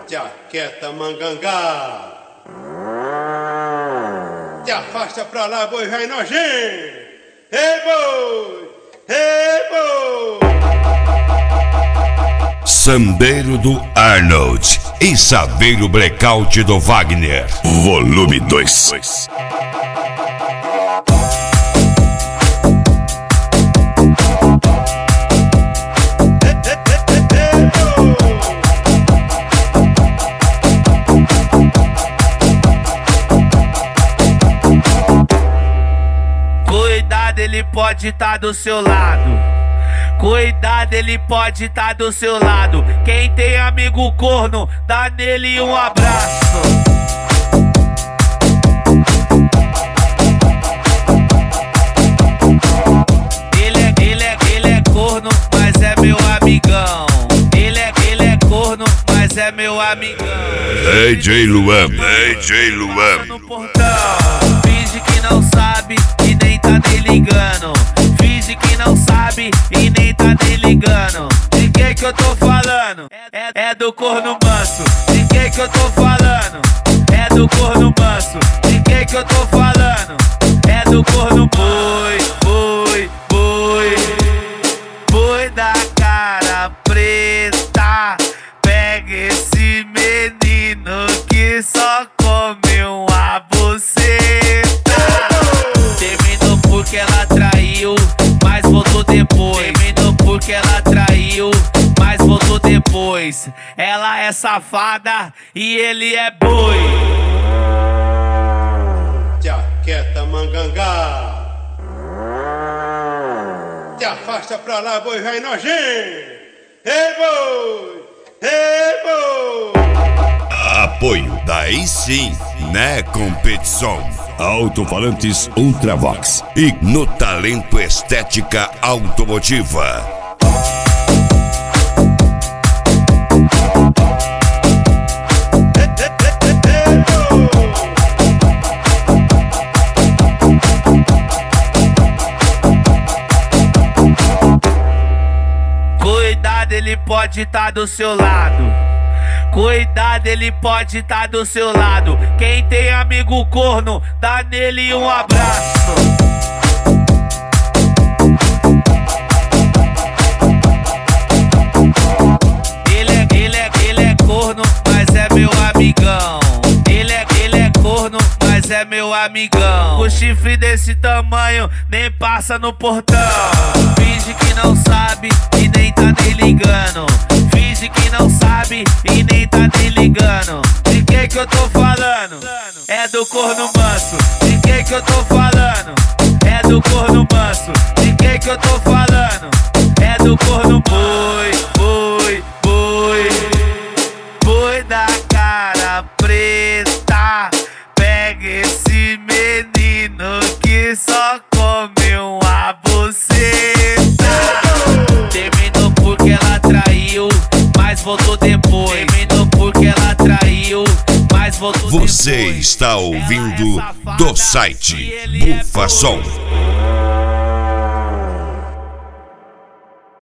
Jaqueta mangangá. Te afasta pra lá, boi vai nojento. Ei, boi! Ei, boi! Sambeiro do Arnold e Saveiro Blackout do Wagner. Volume 2. Cuidado, ele pode tá do seu lado. Cuidado, ele pode tá do seu lado. Quem tem amigo corno, dá nele um abraço. Ele é corno, mas é meu amigão. Ele é corno, mas é meu amigão. DJ Luan. No portão, finge que não sabe e nem tá nem ligando. Finge que não sabe e nem tá nem ligando. De que eu tô falando? É do corno manso. De que eu tô falando? É do corno manso. De que eu tô falando? É do corno boi, boi, boi. Boi da cara preta. Pega esse menino que só come uma buceta. Terminou porque ela traiu, mas voltou depois. Terminou porque ela traiu, mas voltou depois. Ela é safada e ele é boi. Jaqueta mangangá. Te afasta pra lá, boi vai nojento. Ei, boi! Ei, boi! Apoio daí sim, né, competição. Alto-falantes Ultravox. E no Talento Estética Automotiva. Cuidado, ele pode tá do seu lado. Cuidado, ele pode tá do seu lado. Quem tem amigo corno, dá nele um abraço. Ele é corno, mas é meu amigão. Ele é corno, mas é meu amigão. O chifre desse tamanho nem passa no portão. Finge que não sabe e nem tá nem ligando. Finge que não sabe e nem tá nem ligando. De que eu tô falando? É do corno manso. De que eu tô falando? É do corno manso. De que eu tô falando? É do corno boi, boi, boi. Boi da cara preta. Pega esse menino que só come uma buceta. Terminou porque ela traiu, mas voltou depois. Terminou porque ela traiu, mas voltou depois. Você está ouvindo do site Bufa Som.